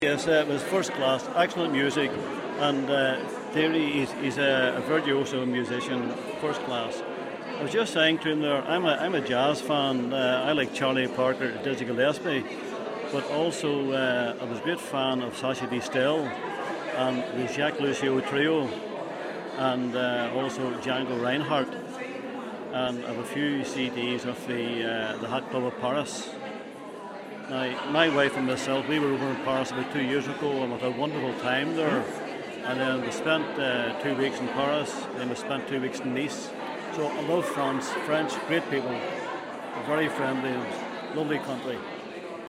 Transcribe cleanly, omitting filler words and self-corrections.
Yes, it was first class, excellent music, and Thierry he's a virtuoso musician, first class. I was just saying to him there, I'm a jazz fan. I like Charlie Parker, Dizzy Gillespie, but also I was a great fan of Sacha Distel and the Jacques Lucio Trio, and also Django Reinhardt, and I have a few CDs of the Hot Club of Paris. Now, my wife and myself, we were over in Paris about 2 years ago and we had a wonderful time there. And then we spent 2 weeks in Paris, then we spent 2 weeks in Nice. So I love France, French, great people, very friendly, lovely country.